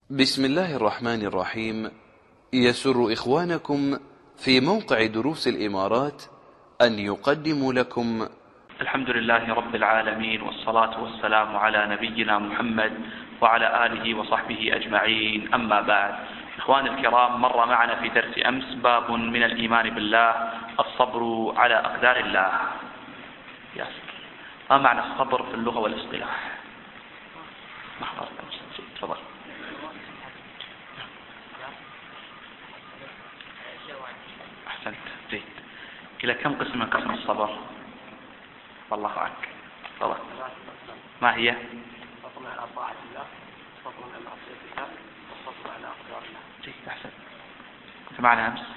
بسم الله الرحمن الرحيم. يسر إخوانكم في موقع دروس الإمارات أن يقدموا لكم الحمد لله رب العالمين، والصلاة والسلام على نبينا محمد وعلى آله وصحبه أجمعين. أما بعد، إخواني الكرام، مر معنا في درس أمس باب من الإيمان بالله، الصبر على أقدار الله. ما معنى الصبر في اللغة والاصطلاح؟ تفضل. أحسنت، زين. إلى كم قسم من قسم الصبر؟ والله عنك. تفضل. ما هي؟ الصبر على طاعة الله، الصبر على معصية الله، والصبر على أقدار الله. زين، أحسنت. كنت معنا أمس؟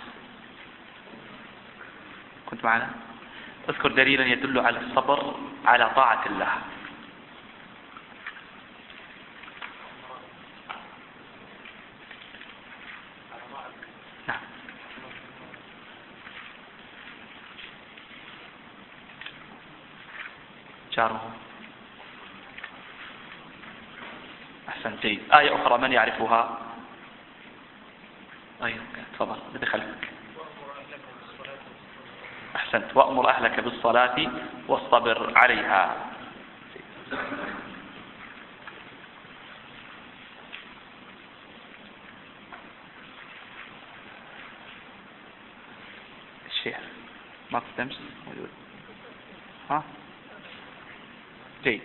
كنت معنا؟ اذكر دليلا يدل على الصبر على طاعة الله. نعم. جاره. أحسن، جيد. آية أخرى من يعرفها؟ أيوة، تفضل، الذي خلفك. أحسنت، وأمر أهلك بالصلاة واصطبر عليها. الشيخ ما قدمت موجود. ها؟ جيد.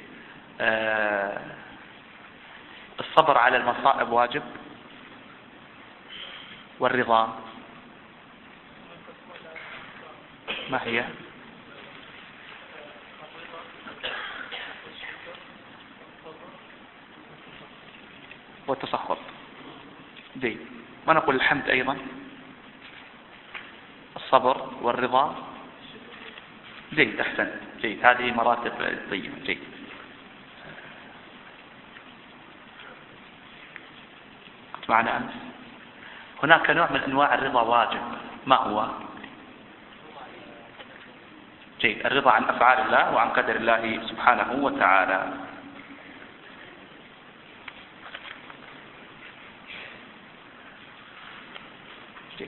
الصبر على المصائب واجب، والرضا ما هي؟ والتسخط. جيد. ونقول الحمد أيضا، الصبر والرضا. جيد، أحسن، جيد. هذه مراتب طيبة. جيد. كنت معنا أمس. هناك نوع من أنواع الرضا واجب، ما هو؟ جيد، الرضا عن أفعال الله وعن قدر الله سبحانه وتعالى. جيد.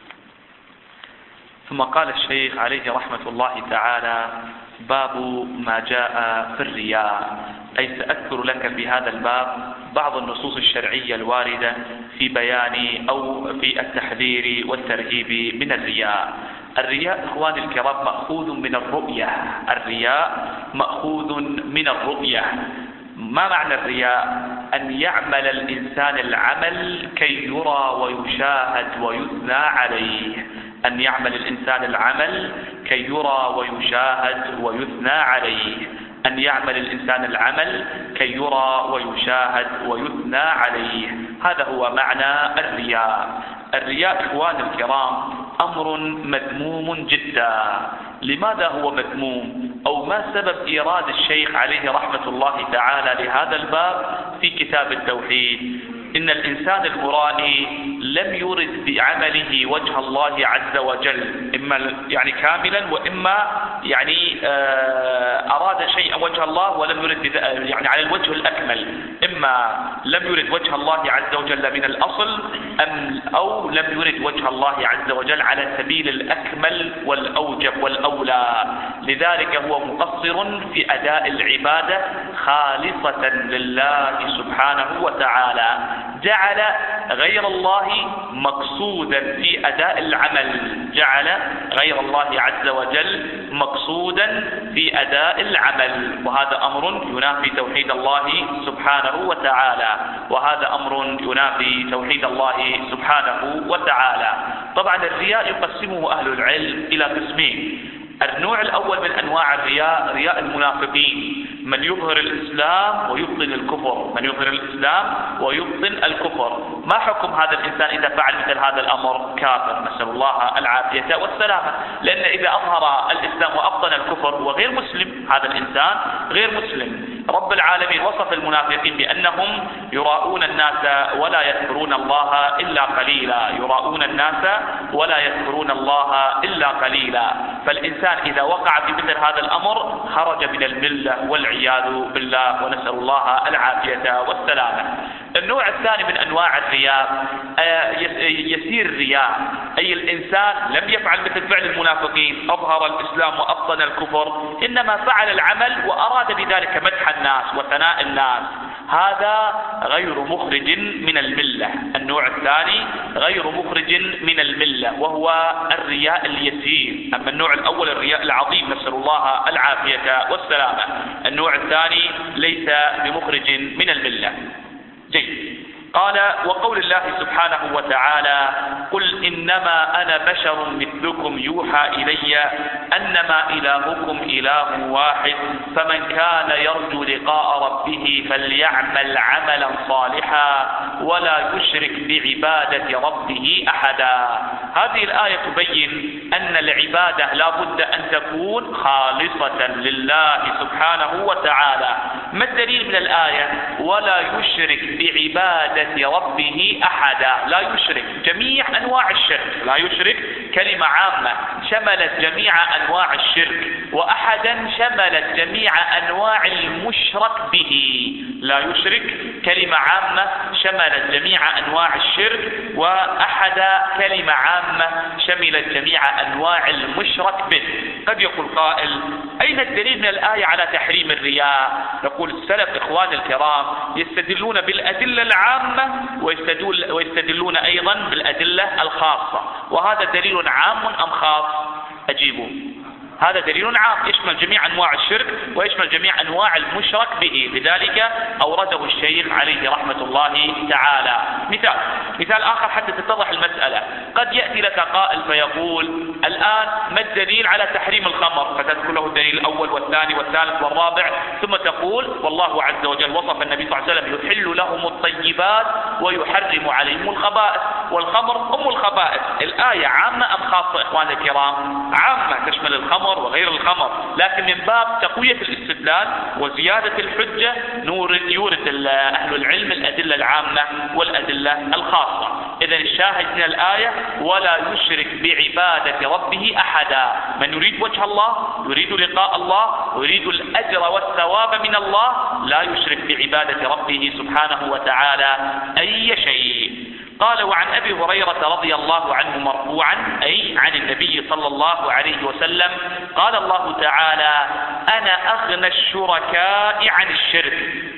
ثم قال الشيخ عليه رحمة الله تعالى: باب ما جاء في الرياء، أي سأذكر لك في هذا الباب بعض النصوص الشرعية الواردة في بيان أو في التحذير والترهيب من الرياء. الرياء إخواني الكرام مأخوذ من الرؤية. الرياء مأخوذ من الرؤية. ما معنى الرياء؟ أن يعمل الإنسان العمل كي يرى ويشاهد ويثنى عليه. أن يعمل الإنسان العمل كي يرى ويشاهد ويثنى عليه. أن يعمل الإنسان العمل كي يرى ويشاهد ويثنى عليه. هذا هو معنى الرياء. الرياء إخواني الكرام أمر مذموم جدا. لماذا هو مذموم؟ أو ما سبب إيراد الشيخ عليه رحمة الله تعالى لهذا الباب في كتاب التوحيد؟ إن الإنسان المرائي لم يرد بعمله وجه الله عز وجل، إما يعني كاملا، وإما يعني أراد شيئا وجه الله ولم يرد يعني على الوجه الأكمل. إما لم يرد وجه الله عز وجل من الأصل، أو لم يرد وجه الله عز وجل على سبيل الأكمل والأوجب والأولى. لذلك هو مقصر في أداء العبادة خالصة لله سبحانه وتعالى. جعل غير الله مقصودا في أداء العمل. جعل غير الله عز وجل مقصودا في أداء العمل، وهذا أمر ينافي توحيد الله سبحانه وتعالى. وهذا أمر ينافي توحيد الله سبحانه وتعالى. طبعا الرياء يقسمه أهل العلم إلى قسمين. النوع الأول من أنواع الرياء رياء المنافقين، من يظهر الإسلام ويبطن الكفر. من يظهر الإسلام ويبطن الكفر. ما حكم هذا الإنسان إذا فعل مثل هذا الأمر؟ كافر، نسأل الله العافية والسلامة. لأن إذا أظهر الإسلام وأبطن الكفر هو غير مسلم. هذا الإنسان غير مسلم. رب العالمين وصف المنافقين بأنهم يراؤون الناس ولا يذكرون الله إلا قليلا. يراؤون الناس ولا يذكرون الله إلا قليلا. فالإنسان إذا وقع في مثل هذا الأمر خرج من الملة والعياذ بالله، ونسأل الله العافية والسلامة. النوع الثاني من أنواع الرياء يسير الرياء، أي الإنسان لم يفعل مثل فعل المنافقين أظهر الإسلام وأبطن الكفر، إنما فعل العمل وأراد بذلك مدح الناس وثناء الناس، هذا غير مخرج من الملة. النوع الثاني غير مخرج من الملة وهو الرياء اليسير. أما النوع الأول الرياء العظيم نسأل الله العافية والسلامة. النوع الثاني ليس بمخرج من الملة. جيد. قال وقول الله سبحانه وتعالى قل إنما أنا بشر مثلكم يوحى إلي أنما إلهكم إله واحد فمن كان يرجو لقاء ربه فليعمل عملا صالحا ولا يشرك بعبادة ربه أحدا. هذه الآية تبين أن العبادة لا بد أن تكون خالصة لله سبحانه وتعالى. ما الدليل من الآية؟ ولا يشرك بعبادة ربه أحدا. لا يشرك جميع أنواع الشرك، لا يشرك كلمة عامة شملت جميع أنواع الشرك، وأحدا شملت جميع أنواع المشرك به. لا يشرك كلمة عامة شملت جميع أنواع الشرك، وأحدا كلمة عامة شملت جميع أنواع المشرك به. قد يقول قائل أين الدليل من الآية على تحريم الرياء؟ نقول السلف إخوان الكرام يستدلون بالأدلة العامة ويستدلون أيضا بالأدلة الخاصة. وهذا دليل عام أم خاص؟ أجيبوا. هذا دليل عام يشمل جميع أنواع الشرك ويشمل جميع أنواع المشرك به، لذلك أورده الشيخ عليه رحمة الله تعالى. مثال آخر حتى تتضح المسألة. قد يأتي لك قائل فيقول الآن ما الدليل على تحريم الخمر؟ فتذكر له الدليل الأول والثاني والثالث والرابع، ثم تقول والله عز وجل وصف النبي صلى الله عليه وسلم يحل لهم الطيبات ويحرم عليهم الخبائث، والخمر أم الخبائث. الآية عامة أم خاصة إخوان الكرام؟ عامة تشمل الخمر وغير الخمر، لكن من باب تقوية الاستدلال وزيادة الحجة يورد أهل العلم الأدلة العامة والأدلة الخاصة. إذن الشاهد من الآية ولا يشرك بعبادة ربه أحدا. من يريد وجه الله، يريد لقاء الله، يريد الأجر والثواب من الله، لا يشرك بعبادة ربه سبحانه وتعالى أي شيء. قال وعن أبي هريرة رضي الله عنه مرفوعا أي عن النبي صلى الله عليه وسلم قال الله تعالى أنا أغنى الشركاء عن الشرك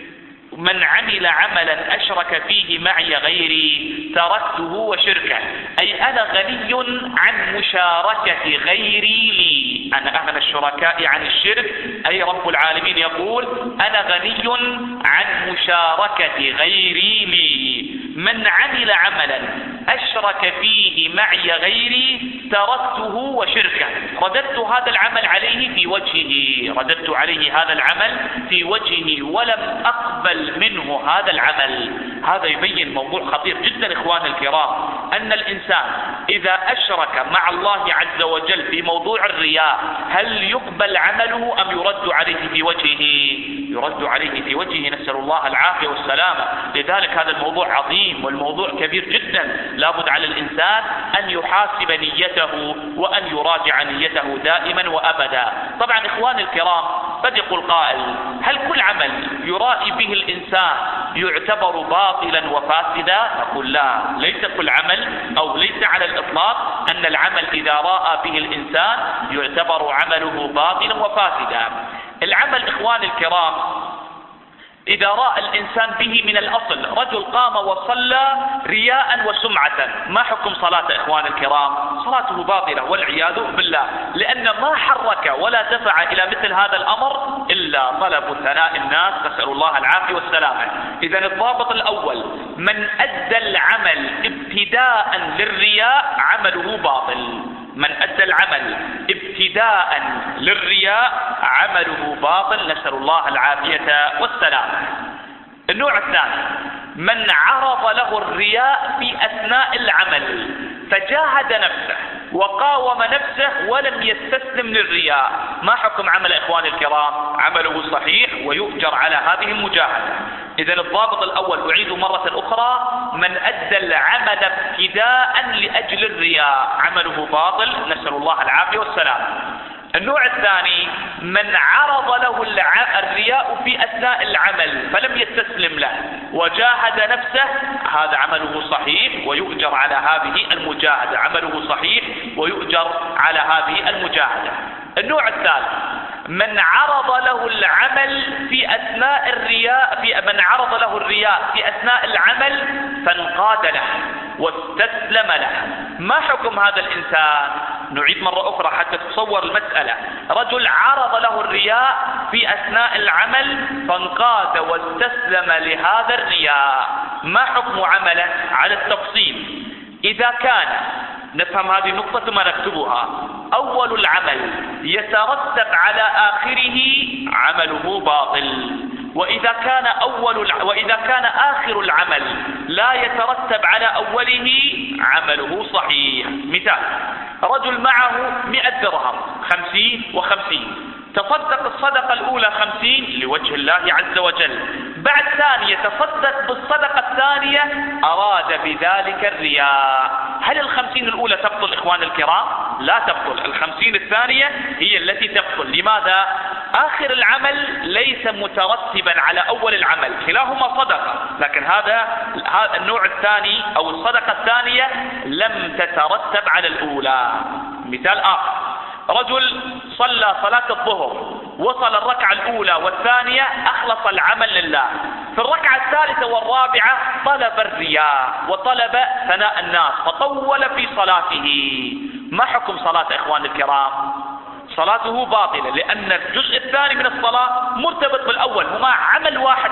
من عمل عملا أشرك فيه معي غيري تركته وشركه. أي أنا غني عن مشاركة غيري لي. أنا أغنى الشركاء عن الشرك، أي رب العالمين يقول أنا غني عن مشاركة غيري لي. من عمل عملا أشرك فيه معي غيري تركته وشركه. رددت هذا العمل عليه في وجهه، رددت عليه هذا العمل في وجهه ولم أقبل منه هذا العمل. هذا يبين موضوع خطير جدا إخوان الكرام، أن الإنسان إذا أشرك مع الله عز وجل في موضوع الرياء هل يقبل عمله أم يرد عليه في وجهه؟ يرد عليه في وجهه، نسأل الله العافية والسلامة. لذلك هذا الموضوع عظيم والموضوع كبير جدا، لابد على الإنسان أن يحاسب نيته وأن يراجع نيته دائما وأبدا. طبعا إخوان الكرام قد يقول قائل هل كل عمل يرائي به الإنسان يعتبر باطلا وفاسدا؟ نقول لا، ليس كل عمل أو ليس على الإطلاق أن العمل إذا رأى به الإنسان يعتبر عمله باطلا وفاسدا. العمل إخوان الكرام إذا رأى الإنسان به من الأصل رجل قام وصلى رياء وسمعة، ما حكم صلاة إخوان الكرام؟ صلاته باطلة والعياذ بالله، لأن ما حرك ولا دفع إلى مثل هذا الأمر إلا طلب ثناء الناس، نسأل الله العافية والسلامة. إذن الضابط الأول من أدى العمل ابتداء للرياء عمله باطل. من أدى العمل ابتداء للرياء عمله باطل، نسأل الله العافية والسلام. النوع الثاني من عرض له الرياء في أثناء العمل فجاهد نفسه وقاوم نفسه ولم يستسلم للرياء، ما حكم عمل إخواني الكرام؟ عمله صحيح ويؤجر على هذه المجاهدة. إذن الضابط الأول أعيد مرة أخرى من أدى العمل ابتداء لأجل الرياء عمله باطل، نسأل الله العافية والسلام. النوع الثاني من عرض له الرياء في أثناء العمل فلم يستسلم له وجاهد نفسه، هذا عمله صحيح ويؤجر على هذه المجاهدة، عمله صحيح ويؤجر على هذه المجاهدة. النوع الثالث من عرض له العمل في أثناء من عرض له الرياء في أثناء العمل فانقاد له واستسلم له. ما حكم هذا الإنسان؟ نعيد مرة أخرى حتى تصور المسألة. رجل عرض له الرياء في أثناء العمل فانقاد واستسلم لهذا الرياء، ما حكم عمله؟ على التفصيل. إذا كان، نفهم هذه النقطة ثم نكتبها، أول العمل يترتب على آخره عمله باطل، وإذا كان آخر العمل لا يترتب على أوله عمله صحيح. مثال: رجل معه 100 درهم 50 و50، تصدق الصدقة الأولى 50 لوجه الله عز وجل، بعد ثانية تصدق بالصدقة الثانية أراد بذلك الرياء، هل 50 الأولى تبطل إخوان الكرام؟ لا تبطل، 50 الثانية هي التي تبطل. لماذا؟ آخر العمل ليس مترتبا على أول العمل، كلاهما صدقة، لكن هذا النوع الثاني أو الصدقة الثانية لم تترتب على الأولى. مثال آخر: رجل صلى صلاة الظهر، وصل الركعة الأولى والثانية، أخلص العمل لله، في الركعة الثالثة والرابعة طلب الرياء وطلب ثناء الناس فطول في صلاته، ما حكم صلاة إخوان الكرام؟ صلاته باطلة، لأن الجزء الثاني من الصلاة مرتبط بالأول، هما عمل واحد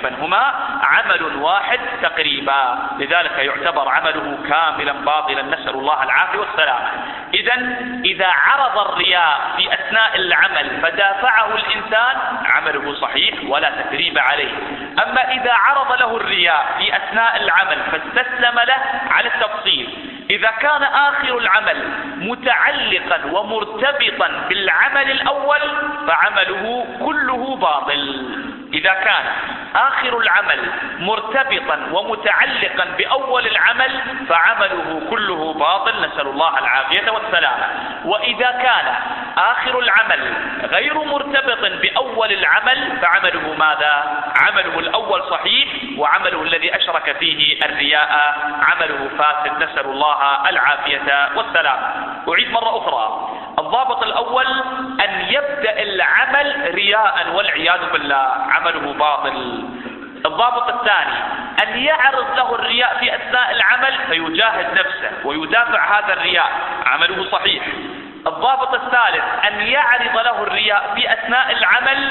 تقريبا، لذلك يعتبر عمله كاملا باطلا، نسأل الله العافية والسلامة. إذا عرض الرياء في أثناء العمل فدافعه الإنسان عمله صحيح ولا تثريب عليه. أما إذا عرض له الرياء في أثناء العمل فاستسلم له على التفصيل، إذا كان آخر العمل متعلقا ومرتبطا بالعمل الأول فعمله كله باطل. إذا كان آخر العمل مرتبطا ومتعلقا بأول العمل فعمله كله باطل، نسأل الله العافية والسلامة. وإذا كان آخر العمل غير مرتبط بأول العمل فعمله ماذا؟ عمله الأول صحيح، وعمله الذي أشرك فيه الرياء عمله فاسد، نسأل الله العافية والسلامة. أعيد مرة أخرى: الضابط الأول أن يبدأ العمل رياء والعياذ بالله، عمله باطل. الضابط الثاني أن يعرض له الرياء في أثناء العمل فيجاهد نفسه ويدافع هذا الرياء، عمله صحيح. الضابط الثالث أن يعرض له الرياء في أثناء العمل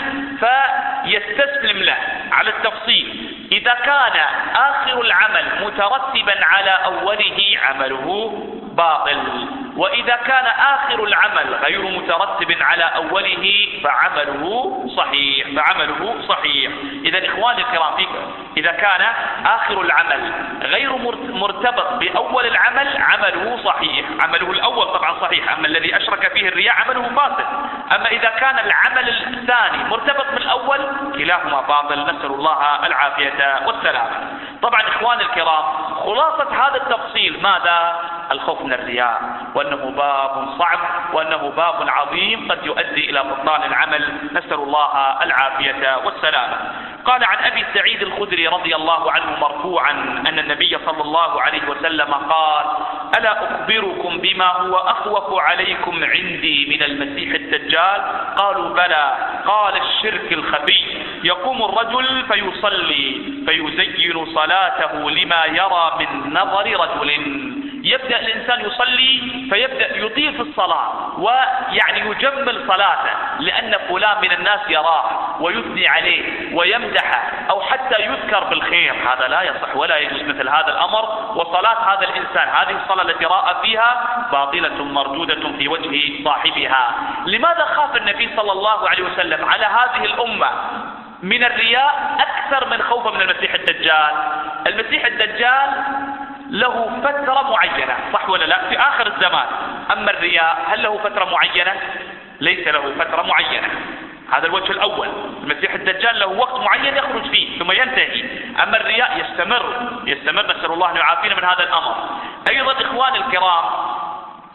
فيستسلم له على التفصيل. إذا كان آخر العمل مترتبا على أوله عمله باطل، وإذا كان آخر العمل غير مترتب على أوله فعمله صحيح. إذا إخواني الكرام، إذا كان آخر العمل غير مرتبط بأول العمل عمله صحيح، عمله الأول طبعا صحيح، أما الذي أشرك فيه الرياء عمله باطل. أما إذا كان العمل الثاني مرتبط بالأول كلاهما باطل، نسأل الله العافية والسلامة. طبعا إخواني الكرام، خلاصة هذا التفصيل ماذا؟ الخوف من الرياء، وأنه باب صعب، وأنه باب عظيم قد يؤدي إلى بطلان العمل، نسأل الله العافية والسلامة. قال عن أبي سعيد الخدري رضي الله عنه مرفوعا أن النبي صلى الله عليه وسلم قال: ألا أخبركم بما هو أخوف عليكم عندي من المسيح الدجال؟ قالوا بلى. قال: الشرك الخفي، يقوم الرجل فيصلي فيزين صلاته لما يرى من نظر رجل. يبدأ الإنسان يصلي فيبدأ يطيل في الصلاة ويعني يجمل صلاته لأن فلان من الناس يراه ويثني عليه ويمدحه أو حتى يذكر بالخير، هذا لا يصح ولا يجوز مثل هذا الأمر. وصلاة هذا الإنسان، هذه الصلاة التي رأى فيها باطلة مردودة في وجه صاحبها. لماذا خاف النبي صلى الله عليه وسلم على هذه الأمة من الرياء أكثر من خوفه من المسيح الدجال؟ المسيح الدجال له فترة معينة، صح ولا لا؟ في آخر الزمان. أما الرياء هل له فترة معينة؟ ليس له فترة معينة. هذا الوجه الأول. المسيح الدجال له وقت معين يخرج فيه ثم ينتهي، أما الرياء يستمر، نسأل الله أن يعافينا من هذا الأمر. أيضا إخواني الكرام،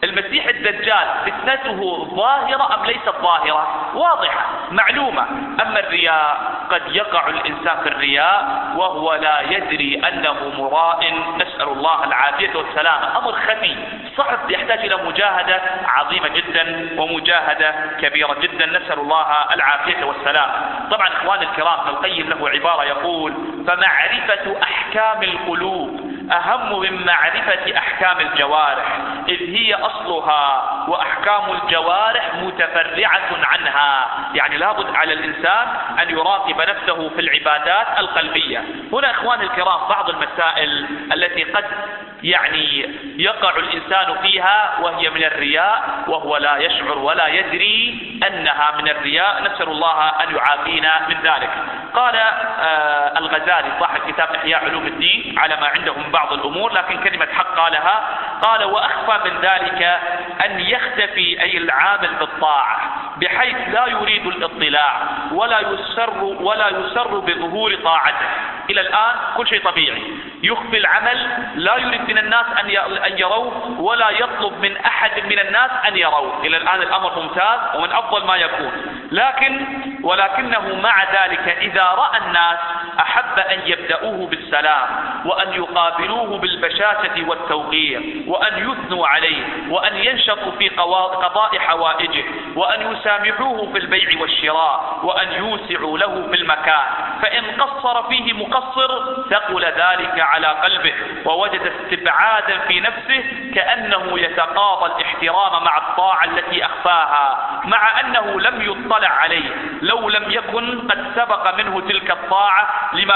المسيح الدجال فتنته ظاهرة أم ليست ظاهرة؟ واضحة معلومة. أما الرياء قد يقع الإنسان في الرياء وهو لا يدري أنه مراء، نسأل الله العافية والسلامة. أمر خفي صعب يحتاج إلى مجاهدة عظيمة جدا ومجاهدة كبيرة جدا، نسأل الله العافية والسلامة. طبعا إخواني الكرام، ابن القيم له عبارة يقول: فمعرفة أحكام القلوب أهم من معرفة أحكام الجوارح، إذ هي أصلها وأحكام الجوارح متفرعة عنها. يعني لابد على الإنسان أن يراقب نفسه في العبادات القلبية. هنا إخواني الكرام بعض المسائل التي قد يقع الإنسان فيها وهي من الرياء وهو لا يشعر ولا يدري أنها من الرياء، نسأل الله أن يعافينا من ذلك. قال الغزالي صاحب كتاب إحياء علوم الدين على ما عندهم بعض الأمور، لكن كلمة حق قالها، قال: وأخفى من ذلك أن يختفي أي العامل بالطاعة بحيث لا يريد الاطلاع ولا يسر بظهور طاعته. إلى الآن كل شيء طبيعي، يخفي العمل، لا يريد من الناس أن يروه ولا يطلب من أحد من الناس أن يروه. إلى الآن الأمر ممتاز ومن أفضل ما يكون، ولكنه مع ذلك إذا رأى الناس أحب أن يبدأوه بالسلام وأن يقابلوه بالبشاشة والتوقير وأن يثنوا عليه وأن ينشطوا في قضاء حوائجه وأن يسامحوه في البيع والشراء وأن يوسعوا له في المكان، فإن قصر فيه مقصر ثقل ذلك على قلبه ووجد استبعادا في نفسه كأنه يتقاضى الاحترام مع الطاعة التي أخفاها، مع أنه لم يطلع عليه. لو لم يكن قد سبق منه تلك الطاعة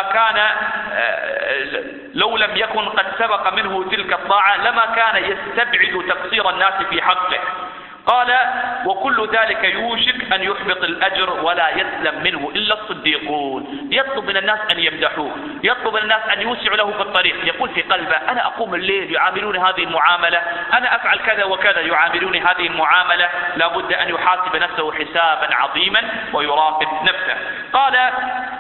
لما كان يستبعد تقصير الناس في حقه. قال: وكل ذلك يوشك أن يحبط الأجر ولا يسلم منه إلا الصديقون. يطلب من الناس أن يمدحوه، يطلب من الناس أن يوسعوا له في الطريق، يقول في قلبه: أنا أقوم الليل يعاملون هذه المعاملة، أنا أفعل كذا وكذا يعاملون هذه المعاملة. لابد أن يحاسب نفسه حسابا عظيما ويراقب نفسه. قال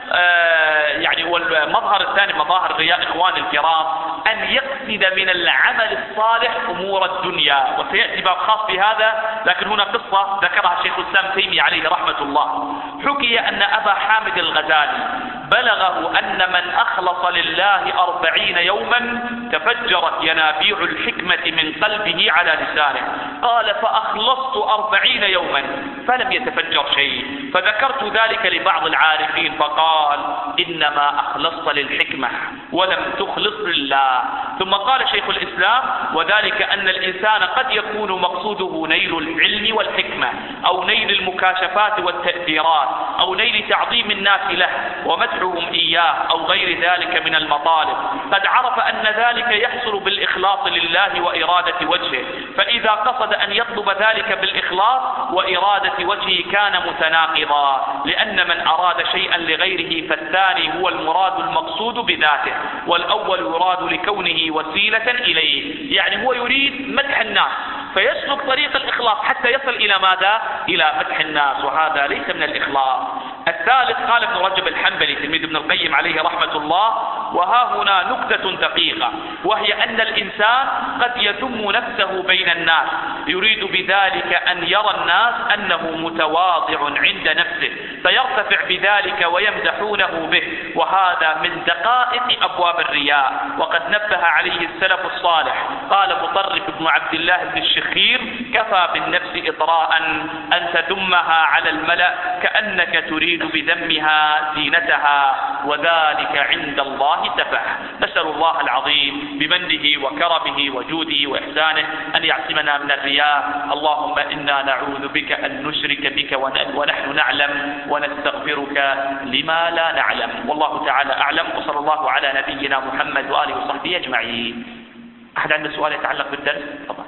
والمظهر الثاني مظاهر الرياء إخواني الكرام أن يقصد من العمل الصالح أمور الدنيا، وسيأتي باب خاص في هذا، لكن هنا قصة ذكرها الشيخ الإسلام تيمية عليه رحمة الله. حكي أن أبا حامد الغزالي بلغه أن من أخلص لله 40 يوما تفجرت ينابيع الحكمة من قلبه على لسانه. قال: فأخلصت 40 يوما فلم يتفجر شيء، فذكرت ذلك لبعض العارفين فقال: إنما أخلصت للحكمة ولم تخلص لله. ثم قال شيخ الإسلام: وذلك أن الإنسان قد يكون مقصوده نيل العلم والحكمة أو نيل المكاشفات والتأثيرات أو نيل تعظيم الناس له ومدحهم إياه أو غير ذلك من المطالب، قد عرف أن ذلك يحصل بالإخلاص لله وإرادة وجهه، فإذا قصد أن يطلب ذلك بالإخلاص وإرادة وجهه كان متناقضا، لأن من أراد شيئا لغيره فالثاني هو المراد المقصود بذاته، والأول يراد لكونه وسيلة إليه. يعني هو يريد مدح الناس فيسلك طريق الإخلاص حتى يصل إلى ماذا؟ إلى مدح الناس، وهذا ليس من الإخلاص. الثالث قال ابن رجب الحنبلي تلميذ ابن القيم عليه رحمة الله: وها هنا نكتة دقيقة، وهي أن الإنسان قد يذم نفسه بين الناس يريد بذلك أن يرى الناس أنه متواضع عند نفسه فيرتفع بذلك ويمدحونه به، وهذا من دقائق أبواب الرياء، وقد نبه عليه السلف الصالح. قال مطرف بن عبد الله بن الشخير: كفى بالنفس إطراء أن تذمها على الملأ كأنك تريد بذمها زينتها، وذلك عند الله سفه. نسأل الله العظيم بمنه وكرمه وجوده وإحسانه أن يعصمنا من الرياء. اللهم إنا نعوذ بك أن نشرك بك ونحن نعلم، ونستغفرك لما لا نعلم. والله تعالى أعلم، وصلى الله على نبينا محمد وآله وصحبه أجمعين. أحد عنده سؤال يتعلق بالدرس؟ طبعا.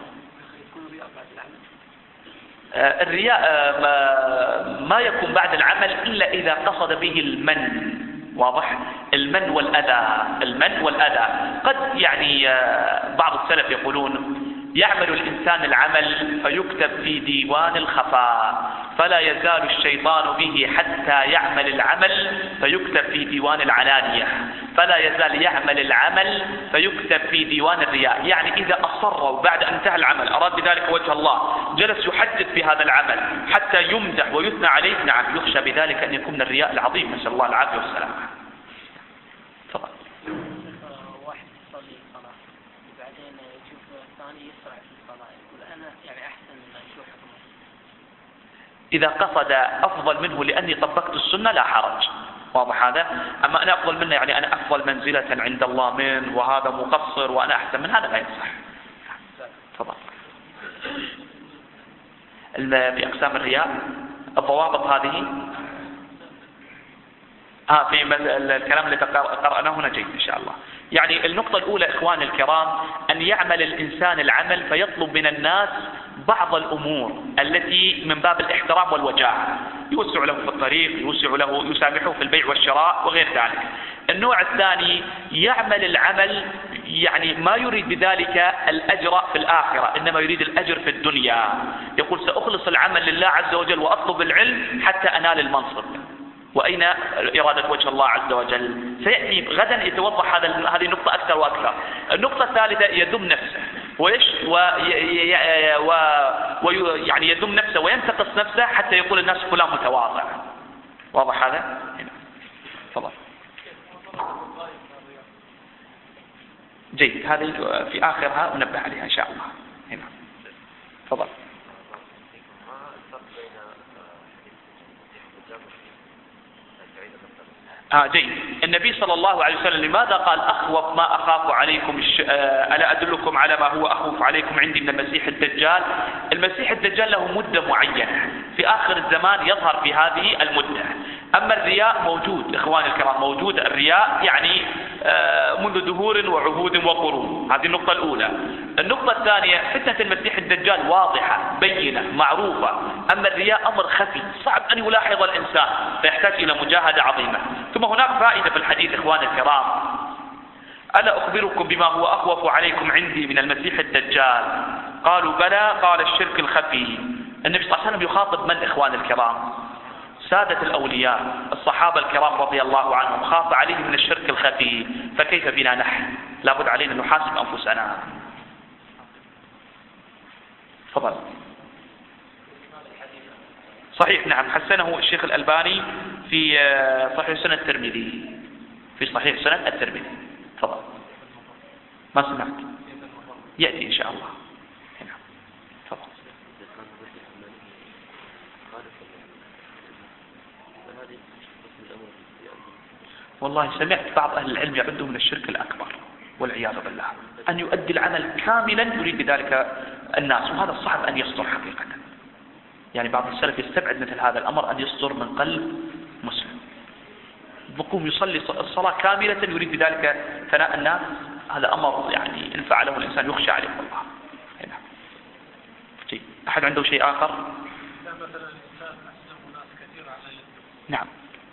الرياء ما يكون بعد العمل إلا إذا قصد به المن. واضح؟ المن والأذى. قد بعض السلف يقولون يعمل الإنسان العمل فيكتب في ديوان الخفاء، فلا يزال الشيطان به حتى يعمل العمل فيكتب في ديوان العلانية، فلا يزال يعمل العمل فيكتب في ديوان الرياء. يعني إذا أصر بعد أن انتهى العمل أراد بذلك وجه الله، جلس يحدث بهذا العمل حتى يمدح ويثنى عليه، نعم يخشى بذلك أن يكون من الرياء العظيم، نسأل الله العافية والسلامة. تفضل. واحد يصلي صلاة وبعدين يشوف الثاني يسرع في الصلاة، يقول أنا يعني أحسن من أشوف حكمه. إذا قصد أفضل منه لأني طبقت السنة لا حرج، واضح هذا. أما أنا أفضل منه يعني أنا أفضل منزلة عند الله منه وهذا مقصر وأنا أحسن من هذا، لا يصح. تفضل. في أقسام الرياء الضوابط هذه في الكلام اللي قرأناه هنا جيد إن شاء الله. يعني النقطة الأولى إخواني الكرام أن يعمل الإنسان العمل فيطلب من الناس بعض الأمور التي من باب الاحترام والوجاهة، يوسع له في الطريق، يوسع له، يسامحه في البيع والشراء وغير ذلك. النوع الثاني يعمل العمل يعني ما يريد بذلك الأجر في الآخرة، إنما يريد الأجر في الدنيا. يقول سأخلص العمل لله عز وجل وأطلب العلم حتى أنال المنصب. وأين إرادة وجه الله عز وجل؟ سيأتي غدا يتوضح هذه النقطة أكثر وأكثر. النقطة الثالثة يذم نفسه يعني يذم نفسه وينتقص نفسه حتى يقول الناس فلان متواضع. واضح هذا؟ هنا. تفضل. جيد، هذه في آخرها ننبه عليها إن شاء الله. هنا. تفضل. جيد. النبي صلى الله عليه وسلم لماذا قال أخوف ما أخاف عليكم ألا أدلكم على ما هو أخوف عليكم عندي من المسيح الدجال؟ المسيح الدجال له مدة معينة، في آخر الزمان يظهر في هذه المدة. أما الرياء موجود إخواني الكرام، موجود الرياء يعني منذ دهور وعهود وقرون. هذه النقطة الأولى. النقطة الثانية فتنة المسيح الدجال واضحة بينة معروفة، أما الرياء أمر خفي صعب أن يلاحظ الإنسان فيحتاج إلى مجاهدة عظيمة. ثم هناك فائدة في الحديث إخواني الكرام، ألا أخبركم بما هو أخوف عليكم عندي من المسيح الدجال؟ قالوا بلى. قال الشرك الخفي. النبي صلى الله عليه وسلم يخاطب من إخواني الكرام؟ سادة الأولياء الصحابة الكرام رضي الله عنهم، خاف عليهم من الشرك الخفي، فكيف بنا نحن؟ لابد علينا أن نحاسب أنفسنا. تفضل. صحيح، نعم، حسنه الشيخ الألباني في صحيح سنن الترمذي، في صحيح سنن الترمذي. تفضل. ما سمعت؟ يأتي إن شاء الله. هنا. تفضل. والله سمعت بعض أهل العلم يعده من الشرك الأكبر والعياذ بالله، أن يؤدي العمل كاملا يريد بذلك الناس، وهذا صعب أن يصدر حقيقة. يعني بعض السلف يستبعد مثل هذا الأمر أن يصدر من قلب مسلم، بقوم يصلي الصلاة كاملة يريد بذلك ثناء الناس. هذا أمر يعني إن فعله الإنسان يخشى عليه الله. هنا. أحد عنده شيء آخر؟ نعم.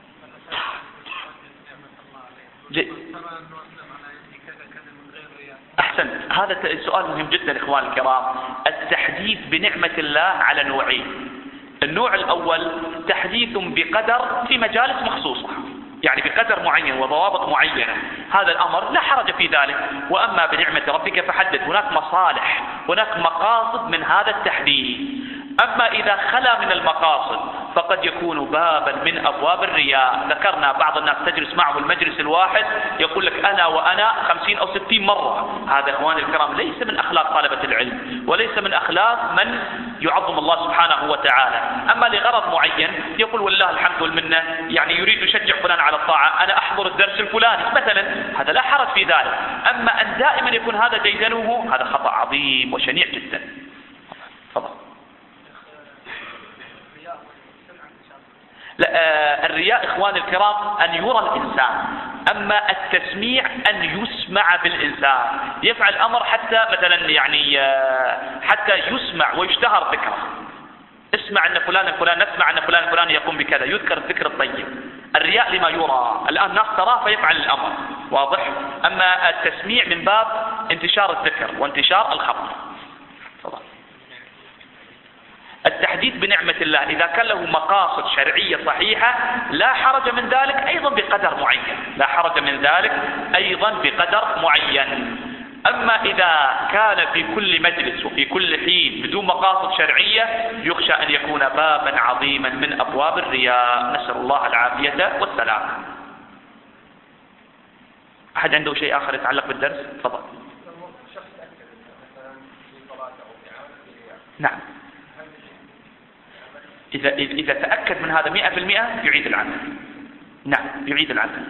أحسن، هذا سؤال مهم جدا إخواني الكرام. التحديث بنعمة الله على نوعين. النوع الأول تحديث بقدر في مجالس مخصوصة، يعني بقدر معين وضوابط معينة، هذا الأمر لا حرج في ذلك. وأما بنعمة ربك فحدث، هناك مصالح، هناك مقاصد من هذا التحديث. أما إذا خلا من المقاصد فقد يكون بابا من أبواب الرياء. ذكرنا بعض الناس تجلس معه المجلس الواحد يقول لك أنا وأنا 50 أو 60 مرة. هذا إخواني الكرام ليس من أخلاق طلبة العلم، وليس من أخلاق من يعظم الله سبحانه وتعالى. أما لغرض معين يقول والله الحمد والمنة، يعني يريد يشجع فلان على الطاعة، أنا أحضر الدرس الفلاني مثلا، هذا لا حرج في ذلك. أما أن دائما يكون هذا ديدنه، هذا خطأ عظيم وشنيع جدا. تفضل. لا، الرياء إخواني الكرام أن يرى الإنسان، أما التسميع أن يسمع بالإنسان. يفعل أمر حتى مثلا يعني حتى يسمع ويشتهر ذكره. اسمع أن فلان الفلان، نسمع أن فلان الفلان يقوم بكذا، يذكر الذكر الطيب. الرياء لما يرى، الآن الناس تراه فيفعل الأمر، واضح. أما التسميع من باب انتشار الذكر وانتشار الخبر. التحديث بنعمة الله إذا كان له مقاصد شرعية صحيحة لا حرج من ذلك أيضا بقدر معين، لا حرج من ذلك أيضا بقدر معين. أما إذا كان في كل مجلس وفي كل حين بدون مقاصد شرعية يخشى أن يكون بابا عظيما من أبواب الرياء، نسأل الله العافية والسلام. أحد عنده شيء آخر يتعلق بالدرس؟ تفضل. نعم، إذا تأكد من هذا 100% يعيد العمل. نعم يعيد العمل.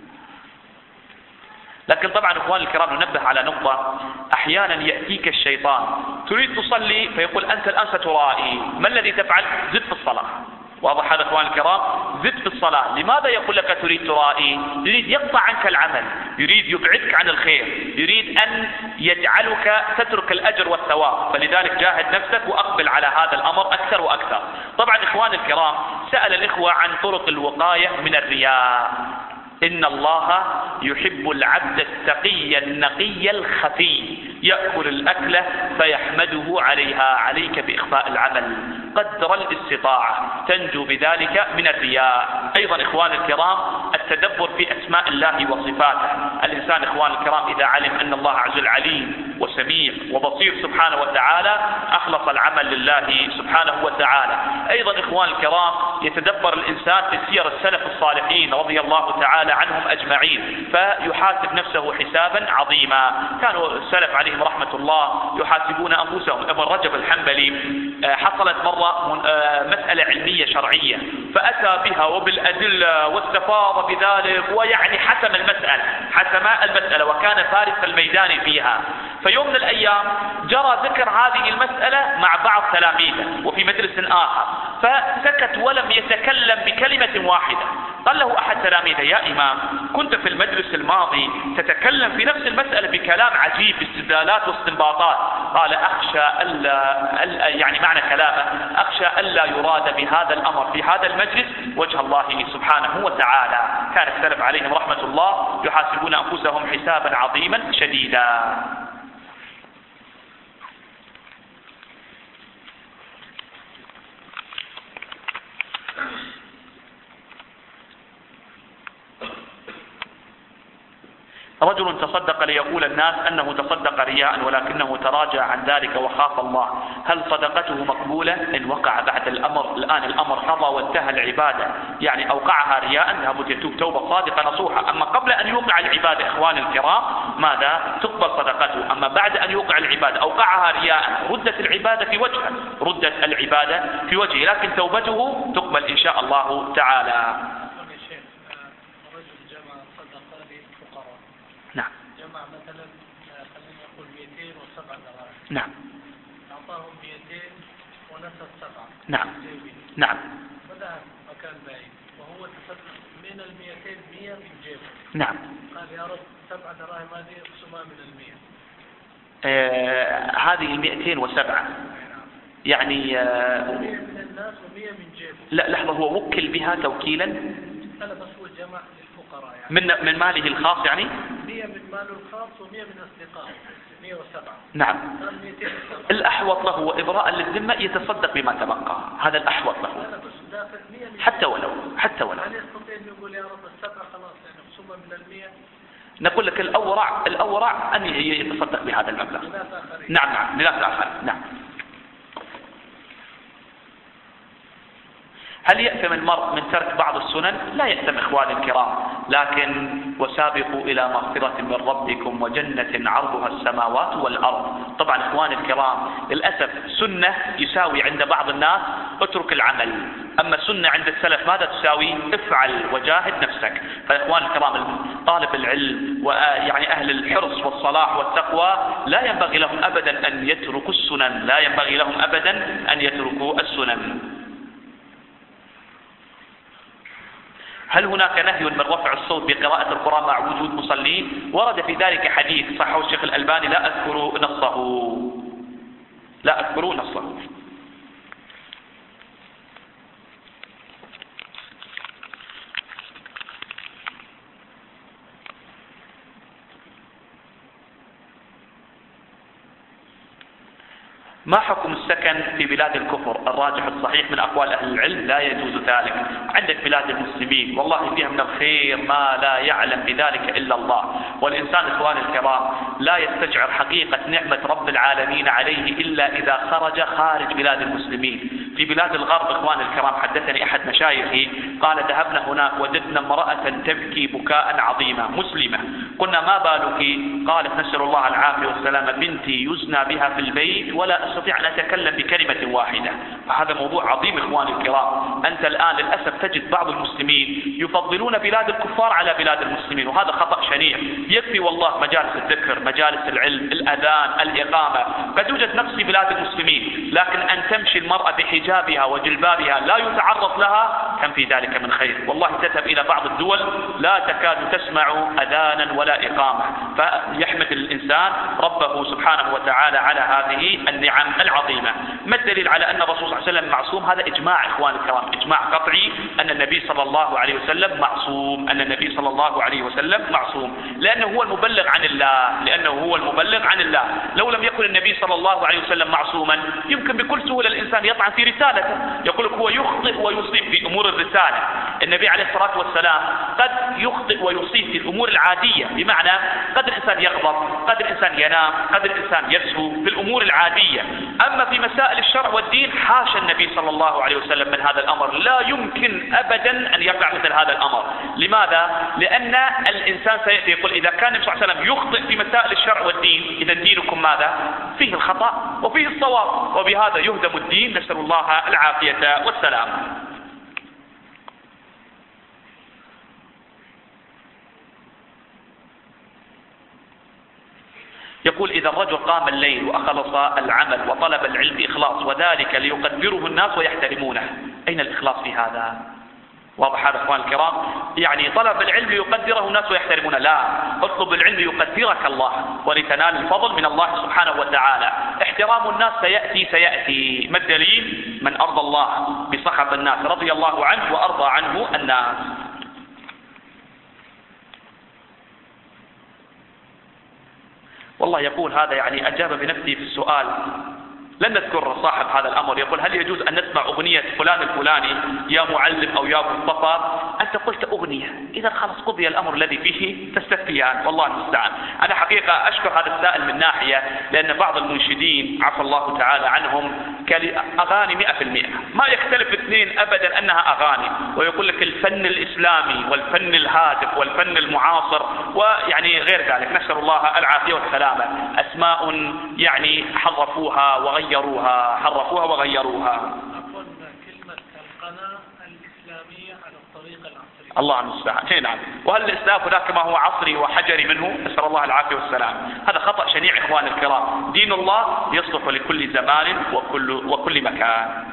لكن طبعا اخواني الكرام ننبه على نقطة، احيانا يأتيك الشيطان تريد تصلي فيقول انت الان سترائي، ما الذي تفعل؟ زد في الصلاة. واضح هذا اخواني الكرام؟ زد في الصلاة. لماذا يقول لك تريد ترائي؟ يريد يقطع عنك العمل، يريد يبعدك عن الخير، يريد ان يجعلك تترك الاجر والثواب، فلذلك جاهد نفسك واقبل على هذا الامر اكثر واكثر. طبعا اخواني الكرام سأل الاخوة عن طرق الوقاية من الرياء. إن الله يحب العبد التقي النقي الخفي يأكل الأكلة فيحمده عليها. عليك بإخفاء العمل قدر الاستطاعة تنجو بذلك من الرياء. أيضا إخوان الكرام التدبر في أسماء الله وصفاته. الإنسان إخوان الكرام إذا علم أن الله عز وجل عليم وسميع وبصير سبحانه وتعالى أخلص العمل لله سبحانه وتعالى. أيضا إخوان الكرام يتدبر الإنسان في سير السلف الصالحين رضي الله تعالى عنهم أجمعين فيحاسب نفسه حسابا عظيما. كانوا السلف عليهم رحمة الله يحاسبون أنفسهم. ابن رجب الحنبلي حصلت مرة مسألة علمية شرعية فأتى بها وبالأدلة واستفاض بذلك ويعني حسم المسألة وكان فارس الميدان فيها. فيوم من الأيام جرى ذكر هذه المسألة مع بعض تلاميذه وفي مجلس آخر فسكت ولم يتكلم بكلمة واحدة. قال له أحد تلاميذه يا إمام كنت في المجلس الماضي تتكلم في نفس المسألة بكلام عجيب باستدلالات واستنباطات. قال أخشى ألا يعني معنى كلامه أخشى ألا يراد بهذا الأمر في هذا المجلس وجه الله سبحانه وتعالى. كان السلف عليهم رحمة الله يحاسبون أنفسهم حسابا عظيما شديدا. رجل تصدق ليقول الناس أنه تصدق رياء ولكنه تراجع عن ذلك وخاف الله، هل صدقته مقبولة إن وقع بعد الأمر؟ الآن الأمر قضى وانتهى العبادة، يعني أوقعها رياء لابد يتوب توبة صادقة نصوحة. أما قبل أن يوقع العبادة إخواني الكرام ماذا؟ تقبل صدقته. أما بعد أن يوقع العبادة أوقعها رياء ردت العبادة في وجهه، ردت العبادة في وجهه، لكن توبته تقبل إن شاء الله تعالى. نعم. جمع مثلا خلينا نقول 207 دراهم. نعم. أعطاهم 200 ونسى 7. نعم. نعم. فذهب مكان بعيد وهو تصدق من 200 100 من جيبه. نعم. قال يا رب 7 دراهم هذه اقسمها من 100. هذه 207 يعني 100 من الناس و100 من جيبه. لا لحظة، هو وكل بها توكيلا؟ لا بس هو جمع للفقراء يعني. من ماله الخاص يعني؟ 100 من ماله الخاص و100 من أصدقائه 107. نعم. الأحوط له وإبراء للذمة يتصدق بما تبقى، هذا الأحوط له حتى ولو هل يستطيع أن يقول يا رب 7 خلاص يعني اقسمها من 100؟ نقول لك الأورع أن يتصدق بهذا المبلغ. نعم لناس آخر. نعم. هل يأثم المرء من ترك بعض السنن؟ لا يأثم إخواني الكرام، لكن وسابقوا إلى مغفرة من ربكم وجنة عرضها السماوات والأرض. طبعا إخواني الكرام للأسف سنة يساوي عند بعض الناس اترك العمل، أما سنة عند السلف ماذا تساوي؟ افعل وجاهد نفسك. فإخواني الكرام طالب العلم ويعني أهل الحرص والصلاح والتقوى لا ينبغي لهم أبدا أن يتركوا السنن، لا ينبغي لهم أبدا أن يتركوا السنن. هل هناك نهي من رفع الصوت بقراءة القرآن مع وجود مصلين؟ ورد في ذلك حديث صححه الشيخ الألباني لا أذكر نصه. ما حكم السكن في بلاد الكفر؟ الراجح الصحيح من أقوال أهل العلم لا يجوز ذلك. عندك بلاد المسلمين والله فيها من الخير ما لا يعلم بذلك إلا الله، والإنسان إخواني الكرام لا يستشعر حقيقة نعمة رب العالمين عليه إلا إذا خرج خارج بلاد المسلمين. في بلاد الغرب إخواني الكرام حدثني أحد مشايخي قال ذهبنا هناك وجدنا امرأة تبكي بكاء عظيما مسلمة، قلنا ما بالك؟ قالت نسأل الله العافية والسلامة بنتي يزنى بها في البيت ولا أستطيع أن أتكلم بكلمة واحدة. فهذا موضوع عظيم إخواني الكرام. أنت الآن للأسف تجد بعض المسلمين يفضلون بلاد الكفار على بلاد المسلمين، وهذا خطأ شنيع. يكفي والله مجالس الذكر، مجالس العلم، الأذان، الإقامة، قد يوجد نقص في بلاد المسلمين، لكن أن تمشي المرأة بحجابها وجلبابها لا يتعرض لها كم في ذلك من خير. والله تذهب إلى بعض الدول لا تكاد تسمع أذانا ولا إقامة، فيحمد الإنسان ربه سبحانه وتعالى على هذه النعم العظيمة. ما الدليل على أن الرسول صلى الله عليه وسلم معصوم؟ هذا إجماع إخوان الكرام، إجماع قطعي أن النبي صلى الله عليه وسلم معصوم، أن النبي صلى الله عليه وسلم معصوم، لأنه هو المبلغ عن الله، لأنه هو المبلغ عن الله. لو لم يكن النبي صلى الله عليه وسلم معصوما يمكن بكل سهولة الإنسان يطعن في رسالته، يقول لك هو يخطئ ويصيب في أمور الرسالة. النبي عليه الصلاة والسلام قد يخطئ ويصيب في الأمور العادية، بمعنى قد الإنسان يغضب، قد الإنسان ينام، قد الإنسان يسهو في الأمور العادية. أما في مسائل الشرع والدين حاشا النبي صلى الله عليه وسلم من هذا الأمر، لا يمكن أبدا أن يقع مثل هذا الأمر. لماذا؟ لأن الإنسان سيأتي يقول إذا كان النبي صلى الله عليه وسلم يخطئ في مسائل الشرع والدين، إذا دينكم ماذا؟ فيه الخطأ وفيه الصواب، وبهذا يهدم الدين. نسأل الله العافية والسلام. يقول إذا الرجل قام الليل وأخلص العمل وطلب العلم بإخلاص وذلك ليقدره الناس ويحترمونه، أين الإخلاص في هذا؟ واضح هذا إخوان الكرام؟ يعني طلب العلم ليقدره الناس ويحترمونه، لا، اطلب العلم ليقدرك الله ولتنال الفضل من الله سبحانه وتعالى. احترام الناس سيأتي. ما الدليل؟ من أرضى الله بسخط الناس رضي الله عنه وأرضى عنه الناس. والله يقول هذا يعني أجاب بنفسه في السؤال، لن نذكر صاحب هذا الأمر. يقول هل يجوز أن نسمع أغنية فلان الفلاني يا معلم أو يا مصطفى؟ أنت قلت أغنية، إذا خلص قضي الأمر الذي فيه تستفتيان، والله المستعان. أنا حقيقة أشكر هذا السائل من ناحية، لأن بعض المنشدين عفى الله تعالى عنهم أغاني 100%، ما يختلف اثنين أبدا أنها أغاني، ويقول لك الفن الإسلامي والفن الهادف والفن المعاصر ويعني غير ذلك. نسأل الله العافية والسلامة. أسماء يعني حرفوها وغيروها. عفوا، كلمة القناة الإسلامية على الطريقة العصرية. الله المستعان. نعم. وهل الإسلام هناك ما هو عصري وحجري منه؟ نسأل الله العافية والسلام. هذا خطأ شنيع إخوان الكرام. دين الله يصلح لكل زمان وكل مكان.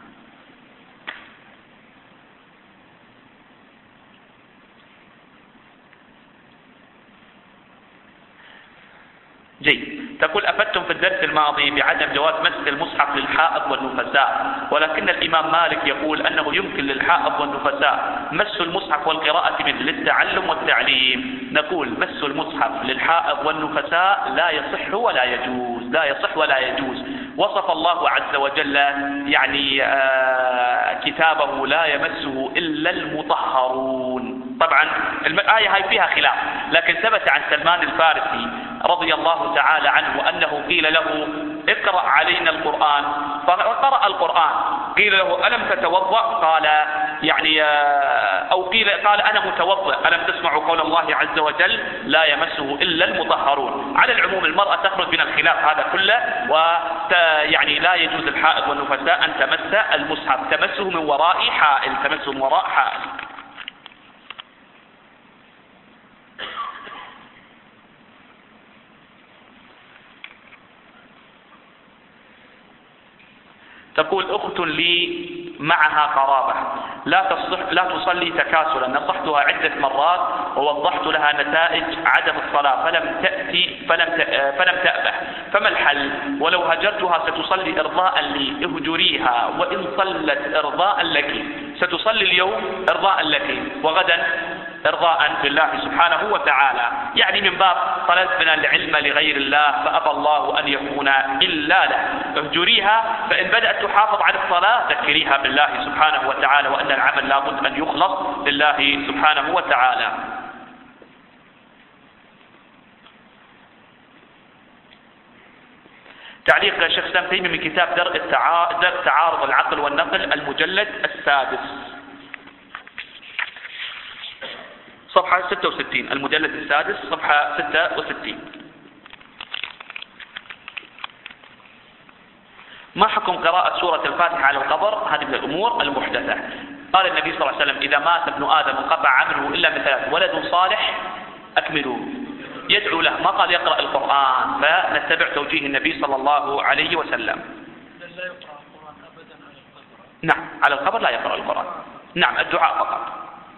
جيد. تقول أفدتم في الدرس الماضي بعدم جواز مس المصحف للحائض والنفساء، ولكن الإمام مالك يقول أنه يمكن للحائض والنفساء مس المصحف والقراءة منه للتعلم والتعليم. نقول مس المصحف للحائض والنفساء لا يصح ولا يجوز، لا يصح ولا يجوز. وصف الله عز وجل يعني كتابه لا يمسه إلا المطهرون. طبعا الآية هاي فيها خلاف، لكن ثبت عن سلمان الفارسي رضي الله تعالى عنه أنه قيل له اقرأ علينا القرآن، فقرأ القرآن. قيل له ألم تتوضأ؟ قال يعني قال أنا متوضأ. ألم تسمعوا قول الله عز وجل لا يمسه إلا المطهرون؟ على العموم المرأة تخرج من الخلاف هذا كله، ويعني لا يجوز الحائض والنفساء أن تمس المصحف، تمسه من وراء حائل، تمسه من وراء حائل. تقول أخت لي معها قرابة لا تصلي تكاسلا، نصحتها عدة مرات ووضحت لها نتائج عدم الصلاة فلم تأبه، فما الحل؟ ولو هجرتها ستصلي إرضاء لي، اهجريها، وإن صلت إرضاء لك ستصلي اليوم إرضاء لك وغدا إرضاء لله سبحانه وتعالى، يعني من باب طلبنا العلم لغير الله فأبى الله أن يكون إلا له. اهجريها، فإن بدأت تحافظ على الصلاة ذكريها بالله سبحانه وتعالى، وأن العمل لابد أن يخلص لله سبحانه وتعالى. تعليق شيخ الإسلام تيمية من كتاب درء تعارض العقل والنقل المجلد السادس صفحة 66، المجلد السادس صفحة 66. ما حكم قراءة سورة الفاتحة على القبر؟ هذه من الأمور المحدثة. قال النبي صلى الله عليه وسلم: إذا مات ابن آدم انقطع عمله إلا من ثلاث: ولد صالح أكملوا يدعو له. ما قال يقرأ القرآن، فنتبع توجيه النبي صلى الله عليه وسلم. لا يقرأ القرآن أبدا على القبر. نعم، على القبر لا يقرأ القرآن. نعم، الدعاء فقط.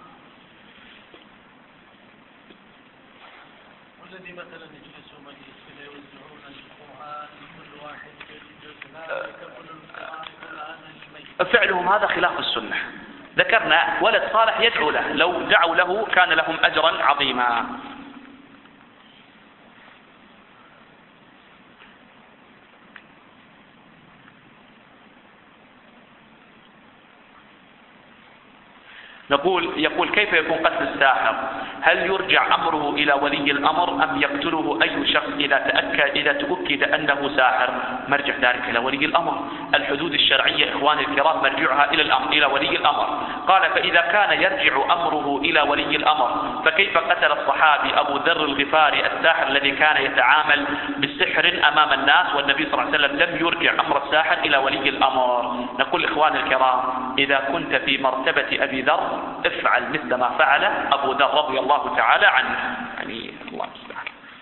والذي مثلا يجلسوا مجلس فيوزعون القرآن كل واحد جزء يكمل القرآن الميت. فعلهم هذا خلاف السنة. ذكرنا ولد صالح يدعو له، لو دعوا له كان لهم أجرا عظيما. يقول كيف يكون قتل الساحر؟ هل يرجع أمره إلى ولي الأمر أم يقتله أي شخص إذا تؤكد أنه ساحر؟ مرجع ذلك إلى ولي الأمر. الحدود الشرعية إخواني الكرام مرجعها إلى ولي الأمر. قال: فإذا كان يرجع أمره إلى ولي الأمر فكيف قتل الصحابي أبو ذر الغفاري الساحر الذي كان يتعامل بالسحر أمام الناس، والنبي صلى الله عليه وسلم لم يرجع أمر الساحر إلى ولي الأمر؟ نقول إخواني الكرام: إذا كنت في مرتبة أبي ذر افعل مثل ما فعل أبو ذر رضي الله تعالى عنه. يعني الله المستعان.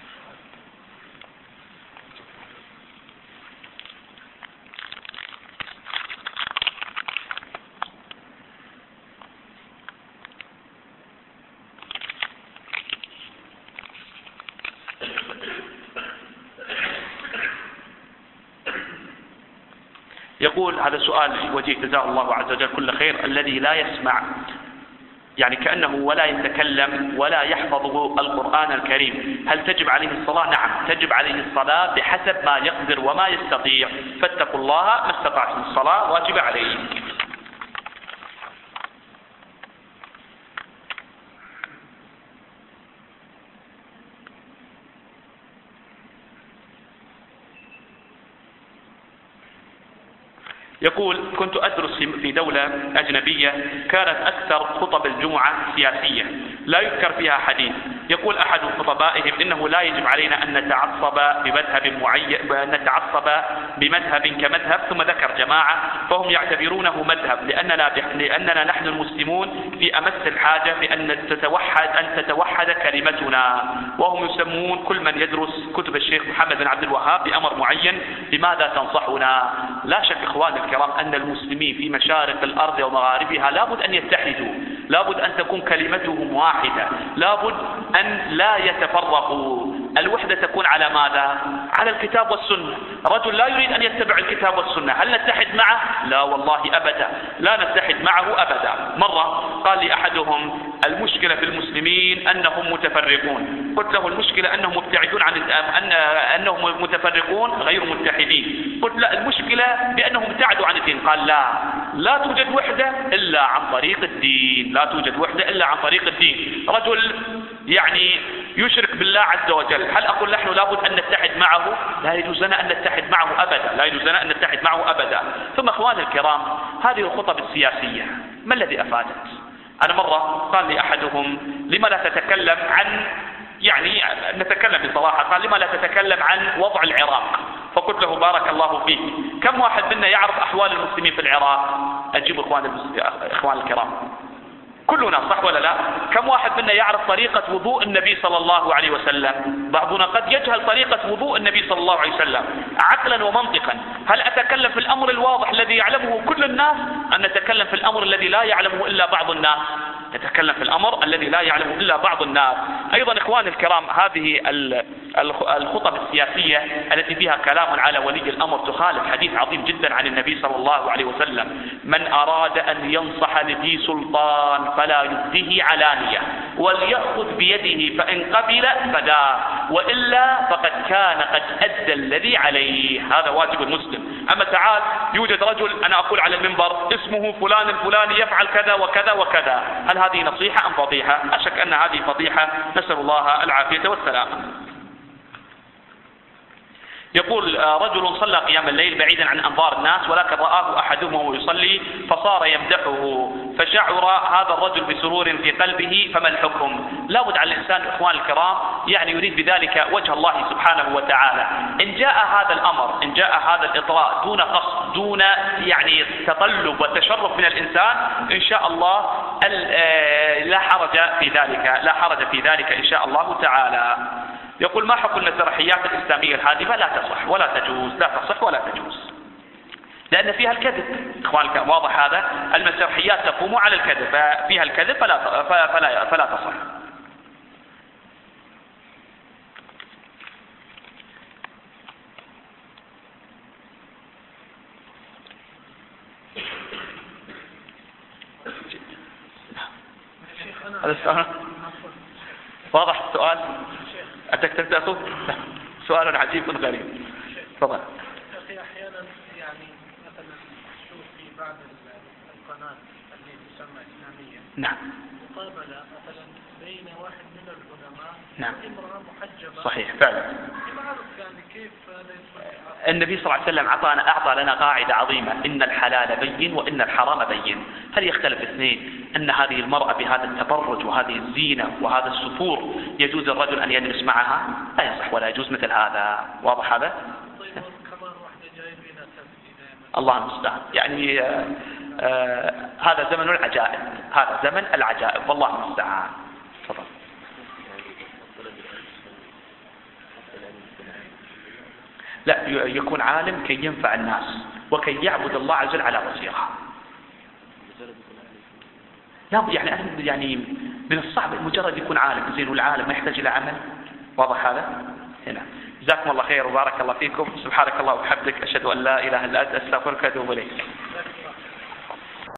يقول هذا سؤال وجيه جزاه الله عز وجل كل خير: الذي لا يسمع يعني كأنه ولا يتكلم ولا يحفظ القرآن الكريم، هل تجب عليه الصلاة؟ نعم، تجب عليه الصلاة بحسب ما يقدر وما يستطيع، فاتقوا الله ما استطعتم، الصلاة واجب عليه. يقول: كنت أدرس في دولة أجنبية كانت أكثر خطب الجمعة سياسية لا يذكر فيها حديث. يقول أحد خطبائهم: إنه لا يجب علينا أن نتعصب بمذهب معين، بمذهب كمذهب، ثم ذكر جماعة فهم يعتبرونه مذهب لأننا نحن المسلمون في أمس الحاجة بأن تتوحد كلمتنا، وهم يسمون كل من يدرس كتب الشيخ محمد بن عبد الوهاب بأمر معين. لماذا تنصحنا؟ لا شك إخواني الكرام أن المسلمين في مشارق الأرض ومغاربها لابد أن يتحدوا، لابد أن تكون كلمتهم واحدة، لابد أن لا يتفرقوا. الوحدة تكون على ماذا؟ على الكتاب والسنة. رجل لا يريد أن يتبع الكتاب والسنة، هل نتحد معه؟ لا والله أبدا، لا نتحد معه أبدا. مرة قال لي أحدهم: المشكلة في المسلمين أنهم متفرقون. قلت له: المشكلة أنهم مبتعدون عن أنهم متفرقون غير متحدين. قلت: لا، المشكلة بأنهم ابتعدوا عن الدين. قال: لا توجد وحدة إلا عن طريق الدين، لا توجد وحدة إلا عن طريق الدين. رجل يعني يشرك بالله عز وجل، هل أقول نحن لابد أن نتحد معه؟ لا يجوز لنا أن نتحد معه أبدا، لا يجوز لنا أن نتحد معه أبدا. ثم أخواني الكرام، هذه الخطب السياسية ما الذي أفادت؟ أنا مرة قال لي أحدهم: لما لا تتكلم عن، يعني نتكلم بصراحة، قال: لما لا تتكلم عن وضع العراق؟ فقلت له: بارك الله فيك، كم واحد منا يعرف أحوال المسلمين في العراق؟ أجيب إخوان الكرام، كلنا، صح ولا لا؟ كم واحد منا يعرف طريقة وضوء النبي صلى الله عليه وسلم؟ بعضنا قد يجهل طريقة وضوء النبي صلى الله عليه وسلم عقلا ومنطقا. هل أتكلم في الأمر الواضح الذي يعلمه كل الناس، أم نتكلم في الأمر الذي لا يعلمه إلا بعض الناس؟ نتكلم في الأمر الذي لا يعلمه إلا بعض الناس. أيضا إخواني الكرام، هذه الخطب السياسية التي فيها كلام على ولي الأمر تخالف حديث عظيم جدا عن النبي صلى الله عليه وسلم: من أراد أن ينصح لذي سلطان فلا يبديه علانية. وليأخذ بيده فإن قبل فداه، وإلا فقد كان قد أدى الذي عليه. هذا واجب المسلم. أما تعال يوجد رجل أنا أقول على المنبر اسمه فلان الفلاني يفعل كذا وكذا وكذا، هل هذه نصيحة أم فضيحة؟ أشك أن هذه فضيحة، نسأل الله العافية والسلامة. يقول رجل صلى قيام الليل بعيدا عن أنظار الناس، ولكن رآه أحدهم وهو يصلي فصار يمدحه، فشعر هذا الرجل بسرور في قلبه، فما الحكم؟ لا بد على الإنسان إخوان الكرام يعني يريد بذلك وجه الله سبحانه وتعالى. إن جاء هذا الأمر، إن جاء هذا الإطراء دون قصد، دون يعني تطلب وتشرف من الإنسان، إن شاء الله لا حرج في ذلك، لا حرج في ذلك إن شاء الله تعالى. يقول ما حكم المسرحيات الإسلامية الهادفة؟ لا تصح ولا تجوز، لا تصح ولا تجوز، لأن فيها الكذب. إخوانك واضح هذا؟ المسرحيات تقوم على الكذب، فيها الكذب فلا تصح. هذا السؤال واضح؟ السؤال أتكتب تأخذ؟ سؤال عجيب غريب. تفضل. أخي أحيانا يعني مثلا تشوف في بعض القناة اللي تسمى إسلامية، نعم، مقابلة مثلا بين واحد من العلماء نعم، وامرأة محجبة. صحيح فعلا. ما أعرف يعني كيف هذا يصير. النبي صلى الله عليه وسلم أعطى لنا قاعدة عظيمة: إن الحلال بين وإن الحرام بين. هل يختلف اثنين أن هذه المرأة بهذا التبرج وهذه الزينة وهذا السفور يجوز الرجل أن يجلس معها؟ لا يصح ولا يجوز مثل هذا. واضح هذا؟ الله المستعان. يعني هذا زمن العجائب، هذا زمن العجائب والله المستعان. تفضل. لا، يكون عالم كي ينفع الناس وكي يعبد الله عز وجل على بصيرة. لا يعني من الصعب مجرد يكون عالم، زين والعالم ما يحتاج إلى عمل. واضح هذا؟ هنا. جزاكم الله خير وبارك الله فيكم. سبحانك الله وبحمدك، أشهد أن لا إله إلا أنت، أستغفرك وأتوب إليك.